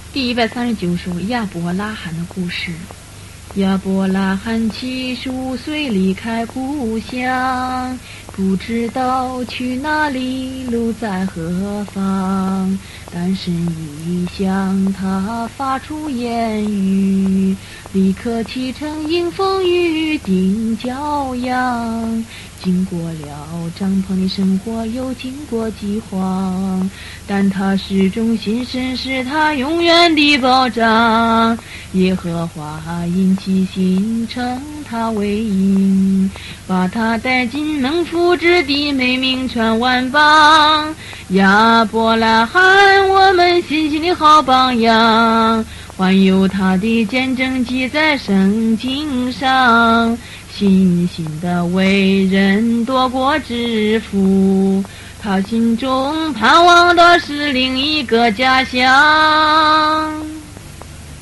第139首亚伯拉罕的故事。亚伯拉罕75岁离开故乡，不知道去哪里，路在何方。但神一向他发出言语，立刻启程迎风雨，定骄阳。经过了帐篷的生活，又经过饥荒，但他始终信神是他永远的保障。耶和华因其心称他为义，把他带进蒙福之地，美名传万邦。亚伯拉罕，我们信心的好榜样，还有他的见证记在圣经上。信心的为人多国之福，他心中盼望的是另一个家乡。